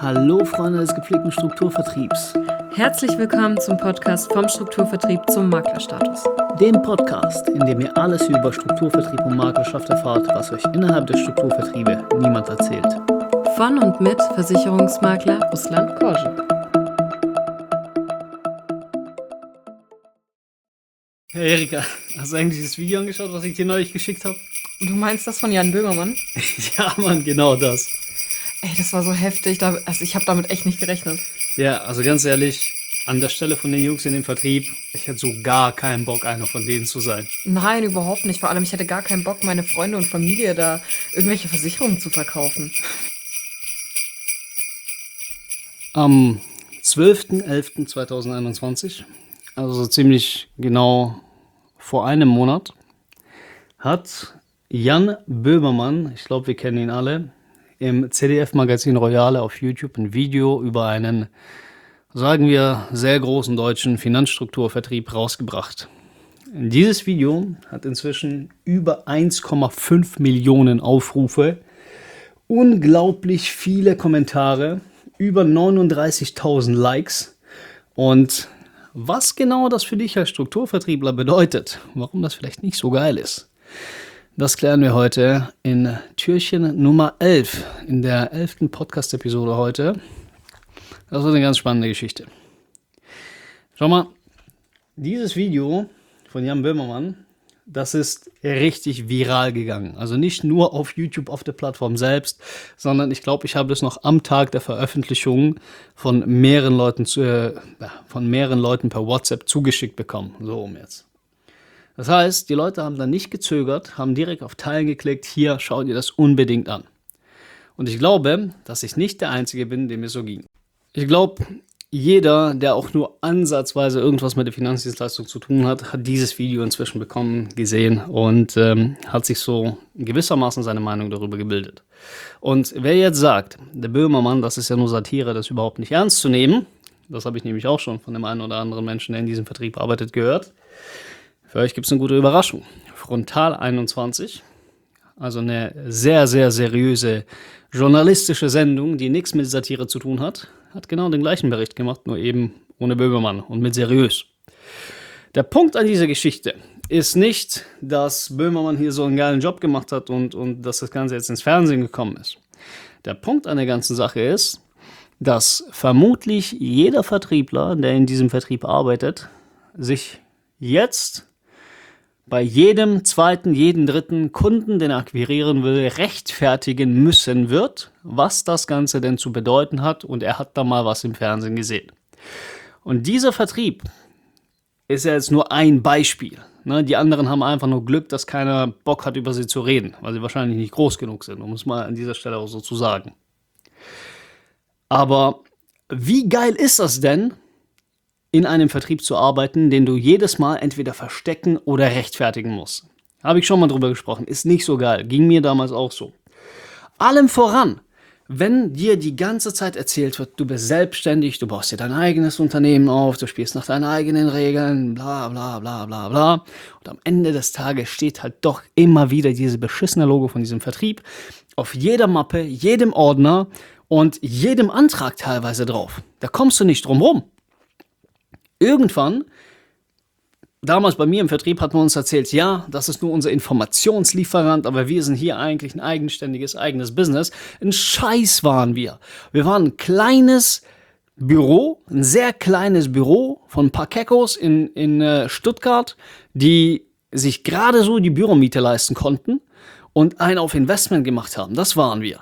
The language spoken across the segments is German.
Hallo Freunde des gepflegten Strukturvertriebs. Herzlich willkommen zum Podcast vom Strukturvertrieb zum Maklerstatus. Dem Podcast, in dem ihr alles über Strukturvertrieb und Maklerschaft erfahrt, was euch innerhalb der Strukturvertriebe niemand erzählt. Von und mit Versicherungsmakler Ruslan Korschen. Hey Erika, hast du eigentlich das Video angeschaut, was ich dir neulich geschickt habe? Du meinst das von Jan Böhmermann? Ja Mann, genau das. Ey, das war so heftig, ich habe damit echt nicht gerechnet. Ja, also ganz ehrlich, an der Stelle von den Jungs in dem Vertrieb, ich hätte so gar keinen Bock, einer von denen zu sein. Nein, überhaupt nicht. Vor allem, ich hätte gar keinen Bock, meine Freunde und Familie da irgendwelche Versicherungen zu verkaufen. Am 12.11.2021, also so ziemlich genau vor einem Monat, hat Jan Böhmermann, ich glaube, wir kennen ihn alle, im ZDF-Magazin Royale auf YouTube ein Video über einen, sagen wir, sehr großen deutschen Finanzstrukturvertrieb rausgebracht. Dieses Video hat inzwischen über 1,5 Millionen Aufrufe, unglaublich viele Kommentare, über 39.000 Likes. Und was genau das für dich als Strukturvertriebler bedeutet, warum das vielleicht nicht so geil ist, das klären wir heute in Türchen Nummer 11, in der 11. Podcast-Episode heute. Das wird eine ganz spannende Geschichte. Schau mal, dieses Video von Jan Böhmermann, das ist richtig viral gegangen. Also nicht nur auf YouTube, auf der Plattform selbst, sondern ich glaube, ich habe das noch am Tag der Veröffentlichung von mehreren Leuten per WhatsApp zugeschickt bekommen. So jetzt. Das heißt, die Leute haben dann nicht gezögert, haben direkt auf Teilen geklickt, hier, schau dir das unbedingt an. Und ich glaube, dass ich nicht der Einzige bin, dem es so ging. Ich glaube, jeder, der auch nur ansatzweise irgendwas mit der Finanzdienstleistung zu tun hat, hat dieses Video inzwischen bekommen, gesehen und hat sich so gewissermaßen seine Meinung darüber gebildet. Und wer jetzt sagt, der Böhmermann, das ist ja nur Satire, das ist überhaupt nicht ernst zu nehmen, das habe ich nämlich auch schon von dem einen oder anderen Menschen, der in diesem Vertrieb arbeitet, gehört. Für euch gibt es eine gute Überraschung. Frontal 21, also eine sehr, sehr seriöse journalistische Sendung, die nichts mit Satire zu tun hat genau den gleichen Bericht gemacht, nur eben ohne Böhmermann und mit seriös. Der Punkt an dieser Geschichte ist nicht, dass Böhmermann hier so einen geilen Job gemacht hat und dass das Ganze jetzt ins Fernsehen gekommen ist. Der Punkt an der ganzen Sache ist, dass vermutlich jeder Vertriebler, der in diesem Vertrieb arbeitet, sich jetzt bei jedem zweiten, jedem dritten Kunden, den er akquirieren will, rechtfertigen müssen wird, was das Ganze denn zu bedeuten hat, und er hat da mal was im Fernsehen gesehen. Und dieser Vertrieb ist ja jetzt nur ein Beispiel. Die anderen haben einfach nur Glück, dass keiner Bock hat, über sie zu reden, weil sie wahrscheinlich nicht groß genug sind, um es mal an dieser Stelle auch so zu sagen. Aber wie geil ist das denn, in einem Vertrieb zu arbeiten, den du jedes Mal entweder verstecken oder rechtfertigen musst? Habe ich schon mal drüber gesprochen. Ist nicht so geil. Ging mir damals auch so. Allem voran, wenn dir die ganze Zeit erzählt wird, du bist selbstständig, du baust dir dein eigenes Unternehmen auf, du spielst nach deinen eigenen Regeln, bla bla bla bla bla. Und am Ende des Tages steht halt doch immer wieder dieses beschissene Logo von diesem Vertrieb auf jeder Mappe, jedem Ordner und jedem Antrag teilweise drauf. Da kommst du nicht drum rum. Irgendwann, damals bei mir im Vertrieb, hat man uns erzählt, ja, das ist nur unser Informationslieferant, aber wir sind hier eigentlich ein eigenständiges, eigenes Business. Ein Scheiß waren wir. Wir waren ein kleines Büro, ein sehr kleines Büro von ein paar Keckos in Stuttgart, die sich gerade so die Büromiete leisten konnten und einen auf Investment gemacht haben. Das waren wir.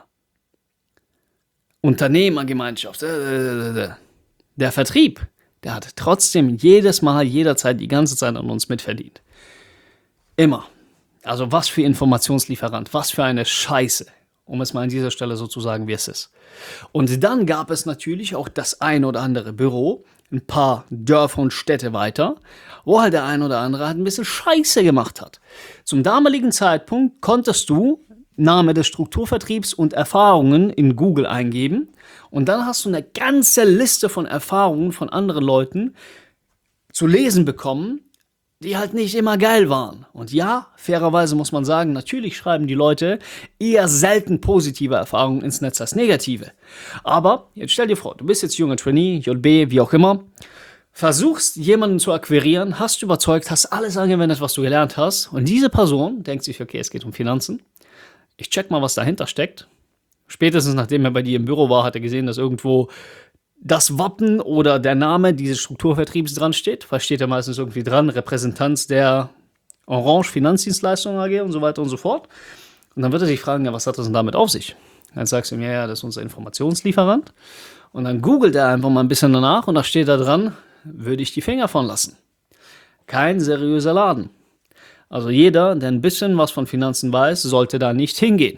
Unternehmergemeinschaft. Der Vertrieb, der hat trotzdem jedes Mal, jederzeit, die ganze Zeit an uns mitverdient. Immer. Also was für Informationslieferant, was für eine Scheiße, um es mal an dieser Stelle so zu sagen, wie es ist. Und dann gab es natürlich auch das ein oder andere Büro, ein paar Dörfer und Städte weiter, wo halt der ein oder andere halt ein bisschen Scheiße gemacht hat. Zum damaligen Zeitpunkt konntest du Name des Strukturvertriebs und Erfahrungen in Google eingeben und dann hast du eine ganze Liste von Erfahrungen von anderen Leuten zu lesen bekommen, die halt nicht immer geil waren. Und ja, fairerweise muss man sagen, natürlich schreiben die Leute eher selten positive Erfahrungen ins Netz als negative. Aber jetzt stell dir vor, du bist jetzt junger Trainee, JB, wie auch immer, versuchst jemanden zu akquirieren, hast überzeugt, hast alles angewendet, was du gelernt hast, und diese Person denkt sich, okay, es geht um Finanzen, ich check mal, was dahinter steckt. Spätestens nachdem er bei dir im Büro war, hat er gesehen, dass irgendwo das Wappen oder der Name dieses Strukturvertriebs dran steht. Was steht da meistens irgendwie dran? Repräsentanz der Orange Finanzdienstleistungen AG und so weiter und so fort. Und dann wird er sich fragen, ja, was hat das denn damit auf sich? Dann sagst du ihm, ja, das ist unser Informationslieferant. Und dann googelt er einfach mal ein bisschen danach und da steht da dran, würde ich die Finger von lassen. Kein seriöser Laden. Also jeder, der ein bisschen was von Finanzen weiß, sollte da nicht hingehen.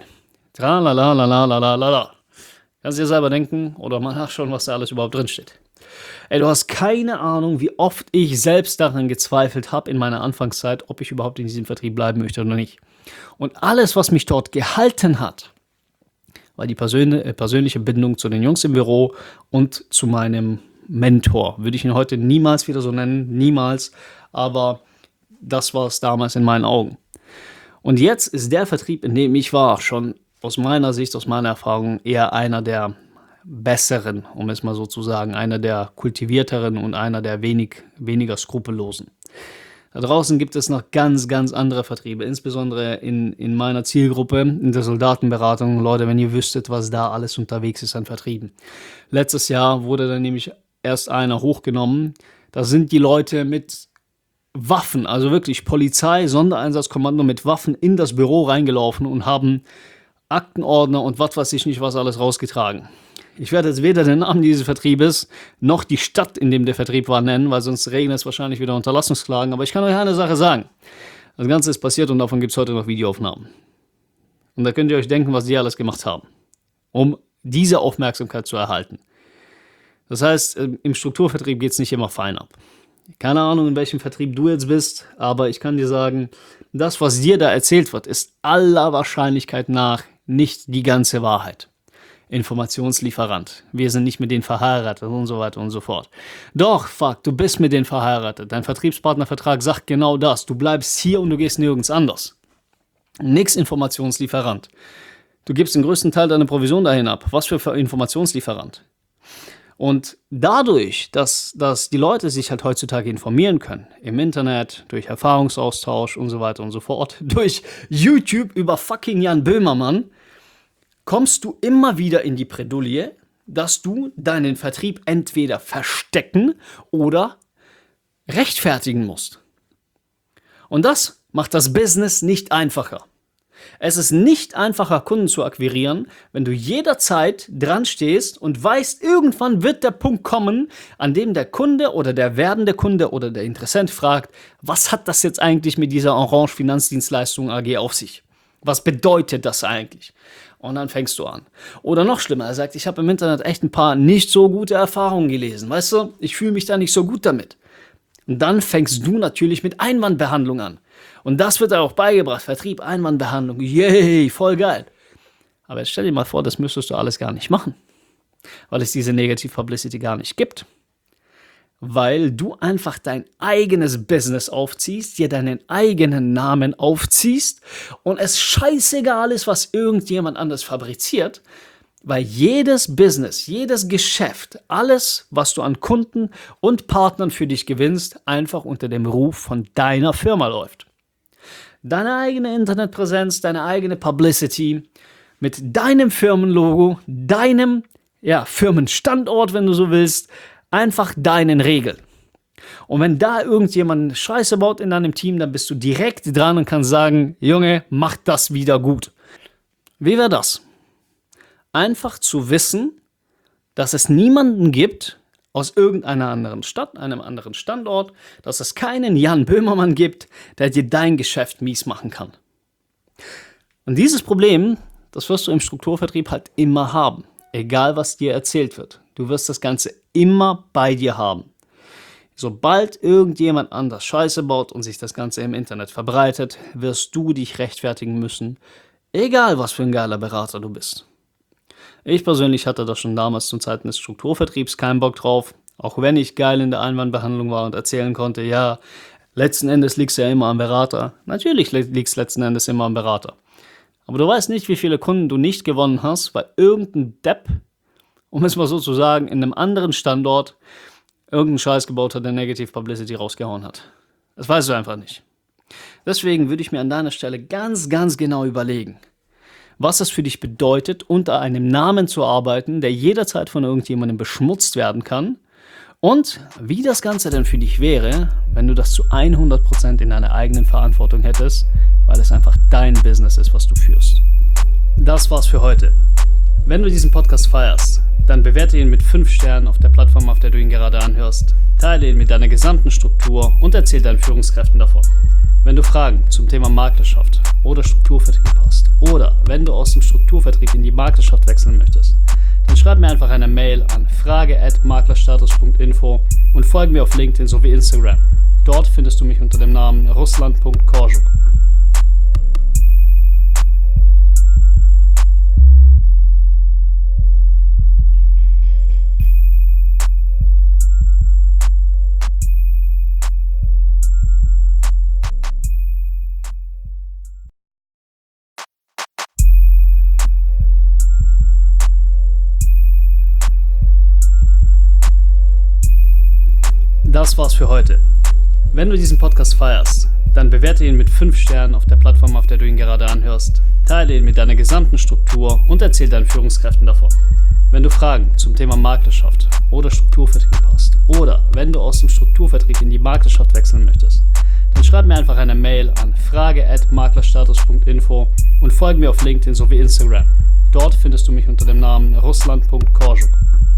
Tralala. Kannst dir selber denken oder mal nachschauen, was da alles überhaupt drin steht. Ey, du hast keine Ahnung, wie oft ich selbst daran gezweifelt habe in meiner Anfangszeit, ob ich überhaupt in diesem Vertrieb bleiben möchte oder nicht. Und alles, was mich dort gehalten hat, war die persönliche Bindung zu den Jungs im Büro und zu meinem Mentor. Würde ich ihn heute niemals wieder so nennen, niemals, aber das war es damals in meinen Augen. Und jetzt ist der Vertrieb, in dem ich war, schon aus meiner Sicht, aus meiner Erfahrung eher einer der besseren, um es mal so zu sagen, einer der kultivierteren und einer der weniger skrupellosen. Da draußen gibt es noch ganz, ganz andere Vertriebe, insbesondere in meiner Zielgruppe, in der Soldatenberatung. Leute, wenn ihr wüsstet, was da alles unterwegs ist an Vertrieben. Letztes Jahr wurde dann nämlich erst einer hochgenommen. Da sind die Leute mit Waffen, also wirklich Polizei, Sondereinsatzkommando mit Waffen in das Büro reingelaufen und haben Aktenordner und was weiß ich nicht was alles rausgetragen. Ich werde jetzt weder den Namen dieses Vertriebes noch die Stadt, in dem der Vertrieb war, nennen, weil sonst regnet es wahrscheinlich wieder Unterlassungsklagen. Aber ich kann euch eine Sache sagen. Das Ganze ist passiert und davon gibt es heute noch Videoaufnahmen. Und da könnt ihr euch denken, was die alles gemacht haben, um diese Aufmerksamkeit zu erhalten. Das heißt, im Strukturvertrieb geht es nicht immer fein ab. Keine Ahnung, in welchem Vertrieb du jetzt bist, aber ich kann dir sagen, das, was dir da erzählt wird, ist aller Wahrscheinlichkeit nach nicht die ganze Wahrheit. Informationslieferant. Wir sind nicht mit denen verheiratet und so weiter und so fort. Doch, fuck, du bist mit denen verheiratet. Dein Vertriebspartnervertrag sagt genau das. Du bleibst hier und du gehst nirgends anders. Nix Informationslieferant. Du gibst den größten Teil deiner Provision dahin ab. Was für Informationslieferant? Und dadurch, dass die Leute sich halt heutzutage informieren können, im Internet, durch Erfahrungsaustausch und so weiter und so fort, durch YouTube über fucking Jan Böhmermann, kommst du immer wieder in die Bredouille, dass du deinen Vertrieb entweder verstecken oder rechtfertigen musst. Und das macht das Business nicht einfacher. Es ist nicht einfacher, Kunden zu akquirieren, wenn du jederzeit dran stehst und weißt, irgendwann wird der Punkt kommen, an dem der Kunde oder der werdende Kunde oder der Interessent fragt, was hat das jetzt eigentlich mit dieser Orange Finanzdienstleistung AG auf sich? Was bedeutet das eigentlich? Und dann fängst du an. Oder noch schlimmer, er sagt, ich habe im Internet echt ein paar nicht so gute Erfahrungen gelesen. Weißt du, ich fühle mich da nicht so gut damit. Und dann fängst du natürlich mit Einwandbehandlung an. Und das wird auch beigebracht. Vertrieb, Einwandbehandlung. Yay, voll geil. Aber jetzt stell dir mal vor, das müsstest du alles gar nicht machen. Weil es diese Negativ-Publicity gar nicht gibt. Weil du einfach dein eigenes Business aufziehst, dir deinen eigenen Namen aufziehst und es scheißegal ist, was irgendjemand anders fabriziert, weil jedes Business, jedes Geschäft, alles, was du an Kunden und Partnern für dich gewinnst, einfach unter dem Ruf von deiner Firma läuft. Deine eigene Internetpräsenz, deine eigene Publicity mit deinem Firmenlogo, deinem Firmenstandort, wenn du so willst, einfach deinen Regeln. Und wenn da irgendjemand Scheiße baut in deinem Team, dann bist du direkt dran und kannst sagen, Junge, mach das wieder gut. Wie wäre das? Einfach zu wissen, dass es niemanden gibt aus irgendeiner anderen Stadt, einem anderen Standort, dass es keinen Jan Böhmermann gibt, der dir dein Geschäft mies machen kann. Und dieses Problem, das wirst du im Strukturvertrieb halt immer haben, egal was dir erzählt wird. Du wirst das Ganze immer bei dir haben. Sobald irgendjemand anders Scheiße baut und sich das Ganze im Internet verbreitet, wirst du dich rechtfertigen müssen, egal was für ein geiler Berater du bist. Ich persönlich hatte das schon damals zu Zeiten des Strukturvertriebs keinen Bock drauf, auch wenn ich geil in der Einwandbehandlung war und erzählen konnte, ja, Letzten Endes liegt's ja immer am Berater. Natürlich liegt's letzten Endes immer am Berater. Aber du weißt nicht, wie viele Kunden du nicht gewonnen hast, weil irgendein Depp, um es mal so zu sagen, in einem anderen Standort irgendeinen Scheiß gebaut hat, der Negative Publicity rausgehauen hat. Das weißt du einfach nicht. Deswegen würde ich mir an deiner Stelle ganz, ganz genau überlegen, was es für dich bedeutet, unter einem Namen zu arbeiten, der jederzeit von irgendjemandem beschmutzt werden kann, und wie das Ganze denn für dich wäre, wenn du das zu 100% in deiner eigenen Verantwortung hättest, weil es einfach dein Business ist, was du führst. Das war's für heute. Wenn du diesen Podcast feierst, dann bewerte ihn mit 5 Sternen auf der Plattform, auf der du ihn gerade anhörst, teile ihn mit deiner gesamten Struktur und erzähl deinen Führungskräften davon. Wenn du Fragen zum Thema Maklerschaft oder Strukturvertrieb hast oder wenn du aus dem Strukturvertrieb in die Maklerschaft wechseln möchtest, dann schreib mir einfach eine Mail an frage@maklerstatus.info und folge mir auf LinkedIn sowie Instagram. Dort findest du mich unter dem Namen Ruslan.Korjuk. Das war's für heute. Wenn du diesen Podcast feierst, dann bewerte ihn mit 5 Sternen auf der Plattform, auf der du ihn gerade anhörst, teile ihn mit deiner gesamten Struktur und erzähl deinen Führungskräften davon. Wenn du Fragen zum Thema Maklerschaft oder Strukturvertrieb hast oder wenn du aus dem Strukturvertrieb in die Maklerschaft wechseln möchtest, dann schreib mir einfach eine Mail an frage@maklerstatus.info und folge mir auf LinkedIn sowie Instagram. Dort findest du mich unter dem Namen Ruslan.Korjuk.